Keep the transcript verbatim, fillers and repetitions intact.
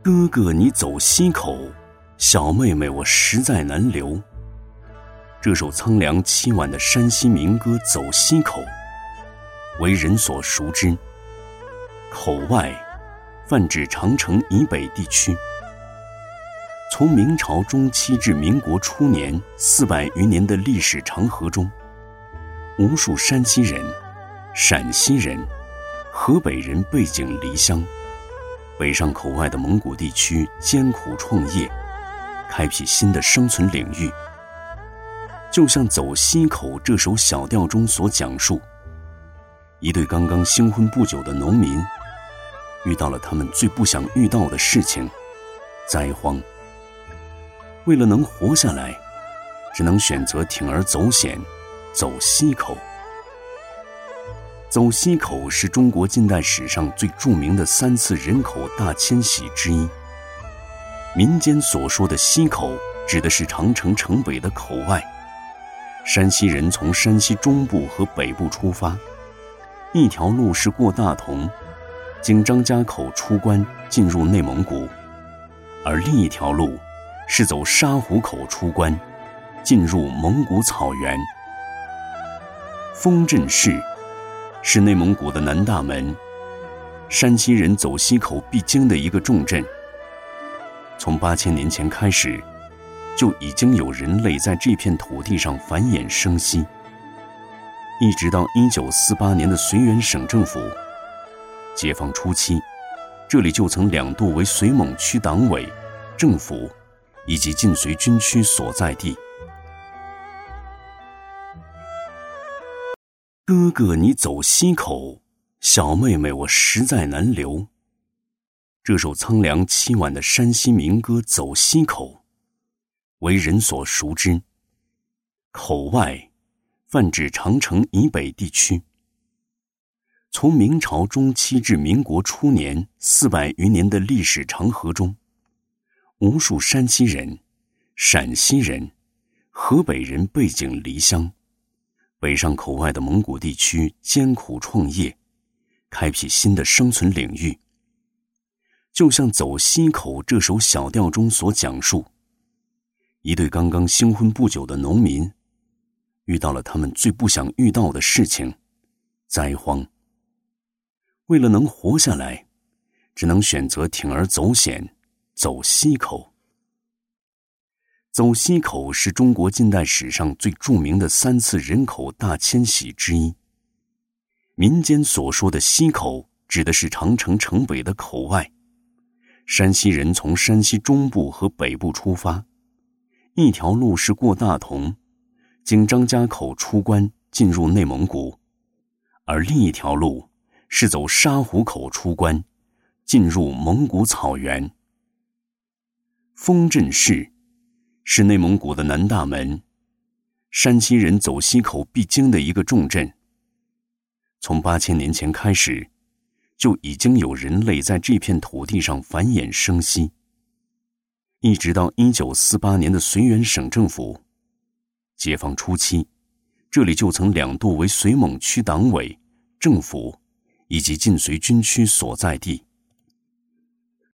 哥哥你走西口，小妹妹我实在难留。这首苍凉凄婉的山西民歌《走西口》，为人所熟知。口外泛指长城以北地区。从明朝中期至民国初年四百余年的历史长河中，无数山西人、陕西人、河北人背井离乡，北上口外的蒙古地区艰苦创业，开辟新的生存领域。就像《走西口》这首小调中所讲述，一对刚刚新婚不久的农民遇到了他们最不想遇到的事情——灾荒。为了能活下来，只能选择铤而走险，走西口。走西口是中国近代史上最著名的三次人口大迁徙之一。民间所说的西口，指的是长城城北的口外。山西人从山西中部和北部出发，一条路是过大同，经张家口出关进入内蒙古，而另一条路是走沙湖口出关，进入蒙古草原。丰镇市是内蒙古的南大门，山西人走西口必经的一个重镇。从八千年前开始，就已经有人类在这片土地上繁衍生息，一直到一九四八年的绥远省政府解放初期，这里就曾两度为绥蒙区党委、政府以及晋绥军区所在地。哥哥你走西口，小妹妹我实在难留。这首苍凉凄婉的山西民歌《走西口》，为人所熟知。口外泛指长城以北地区。从明朝中期至民国初年四百余年的历史长河中，无数山西人、陕西人、河北人背井离乡，北上口外的蒙古地区艰苦创业，开辟新的生存领域。就像《走西口》这首小调中所讲述，一对刚刚新婚不久的农民遇到了他们最不想遇到的事情——灾荒。为了能活下来，只能选择铤而走险，走西口。走西口是中国近代史上最著名的三次人口大迁徙之一。民间所说的西口，指的是长城城北的口外。山西人从山西中部和北部出发，一条路是过大同，经张家口出关进入内蒙古，而另一条路是走沙湖口出关，进入蒙古草原。丰镇市是内蒙古的南大门，山西人走西口必经的一个重镇。从八千年前开始，就已经有人类在这片土地上繁衍生息，一直到一九四八年的绥远省政府解放初期，这里就曾两度为绥蒙区党委、政府以及晋绥军区所在地。